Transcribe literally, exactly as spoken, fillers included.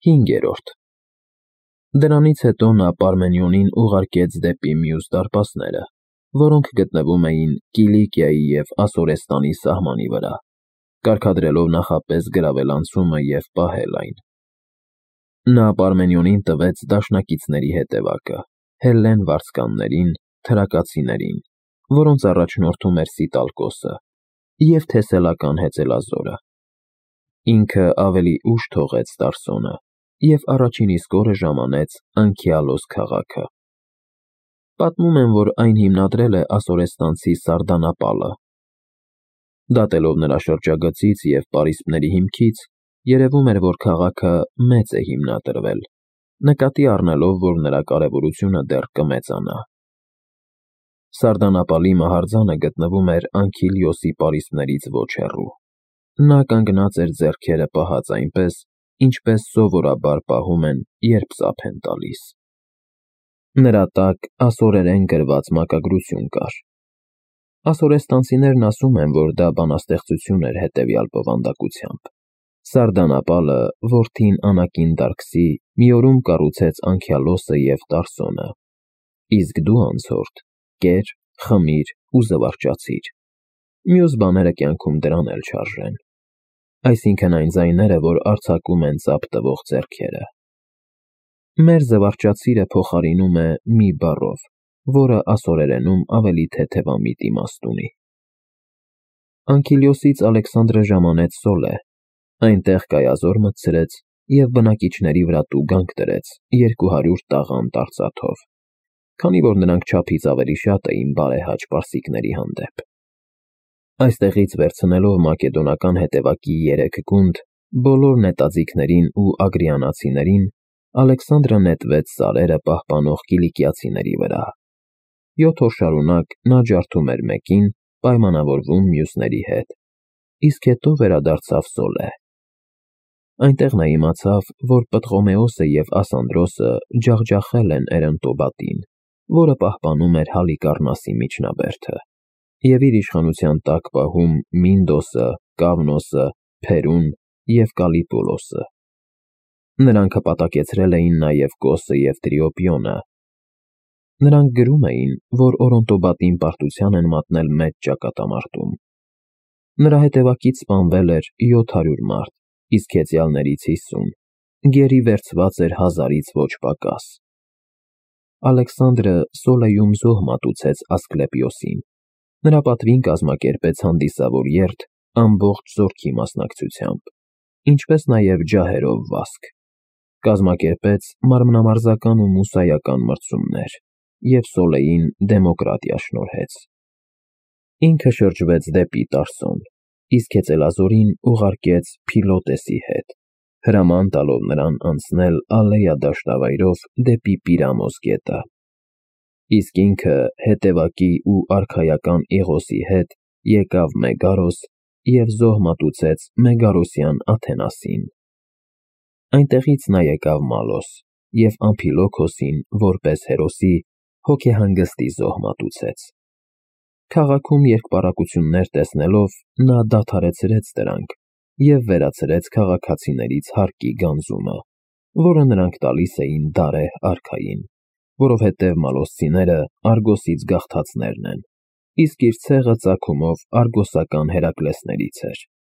Հինգերորդ Դրանից հետո նա Պարմենիոնին ուղարկեց դեպի մյուս դարպասները, որոնք գտնվում էին Կիլիկիայի և Ասորեստանի սահմանի վրա, կարգադրելով նախապես գրավել անցումը և պահել այն։ Նա Պարմենիոնին տվեց դաշնակիցների հետևակը, հելլեն վարձկաններին, թրակացիներին, որոնց առաջնորդում էր Սիտալկոսը, և թեսելական հեծելազորը։ Ինքը ավելի ուշ թողեց Տարսոնը և առաջին իսկ օրը ժամանեց Անքիալոս քաղաքը։ Պատմում են, որ այն հիմնադրել է ասորեստանցի Սարդանապալը։ Դատելով նրա շրջագծից և պարիսպների հիմքից, երևում էր, որ քաղաքը մեծ է հիմնադրվել, նկատի առնելով, որ նրա կարևորությունը դեռ կմեծանա։ Սարդանապալի մահարձանը գտնվում էր Անքիլիոսի պարիսպներից ոչ հեռու։ Նա կանգնած էր ձեռքերը պահած այնպես, ինչպես սովորաբար պահում են, երբ ծափ են տալիս։ Նրա տակ ասորերեն գրված մակագրություն կար։ Ասորեստանցիներն ասում են, որ դա բանաստեղծություն էր հետևյալ բովանդակությամբ. Սարդանապալը, որդին Անակինդարքսի, մի օրում կառուցեց Անքիալոսը և Տարսոնը, իսկ դու, անցորդ, կեր, խմիր ու զվարճացիր։ Մյուս բաները կյանքում դրան էլ չարժեն։ Այսինքն այն ձայները, որ արձակում են ծափ տվող ձեռքերը։ Մեր զվարճացիրը փոխարինում է մի բառով, որը ասորերենում ավելի թեթևամիտ իմաստ ունի։ Անքիլիոսից Ալեքսանդրը ժամանեց Սոլե, այնտեղ կայազոր մտցրեց և բնակիչների վրա տուգանք դրեց երկու հարյուր տաղանդ արծաթով, քանի որ նրանք չափից ավելի շատ էին բարեհաճ պարսիկների հանդեպ։ Այստեղից վերցնելով մակեդոնական հետևակի երեք գունդ, բոլոր նետաձիգներին ու ագրիանացիներին, Ալեքսանդրը նետվեց սարերը պահպանող կիլիկիացիների վրա։ Յոթ օր շարունակ նա ջարդում էր մեկին, պայմանավորվում մյուսների հետ, իսկ հետո վերադարձավ Սոլե։ Այնտեղ նա իմացավ, որ Պտղոմեոսը և Ասանդրոսը ջախջախել են Էրընտոբատին, որը պահպանում էր Հալիկառնասի միջնաբերդը, և իր իշխանության տակ պահում Մինդոսը, Կավնոսը, Փերուն և Կալիպոլոսը։ Նրանք հպատակեցրել էին նաև Կոսը և Տրիոպիոնը։ Նրանք գրում էին, որ Օրոնտոբատին պարտության են մատնել մեծ ճակատամարտում։ Նրա հետևակից սպանվել էր յոթ հարյուր մարդ, իսկ հեծյալներից հիսուն, գերի վերցված էր հազարից ոչ պակաս։ Ալեքսանդրը Սոլեյում զոհ մատուցեց Ասկլեպիոսին։ Նրա պատվին կազմակերպեց հանդիսավոր երթ ամբողջ զորքի մասնակցությամբ, ինչպես նաև ջահերով վազք։ Կազմակերպեց մարմնամարզական ու մուսայական մրցումներ և Սոլեյին դեմոկրատիա շնորհեց։ Ինքը շրջվեց դեպի Տարսոն, իսկ հեծելազորին ուղարկեց Փիլոտեսի հետ, հրաման տալով նրան անցնել Ալեյա դաշտավայրով դեպի Պիրամոս գետը։ Իսկ ինքը հետևակի ու արքայական Իղոսի հետ եկավ Մեգարոս և զոհ մատուցեց Մեգարոսյան Աթենասին։ Այնտեղից նա եկավ Մալոս և Ամփիլոքոսին, որպես հերոսի, հոգեհանգստի զոհ մատուցեց։ Քաղաքում երկպառակություններ տեսնելով, նա դադարեցրեց դրանք և վերացրեց քաղաքացիներից հարկի գանձումը, որը նրանք տալիս էին Դարեհ արքային, որովհետև մալոսցիները Արգոսից գաղթածներն են, իսկ իր ցեղը ծագումով արգոսական Հերակլեսներից էր։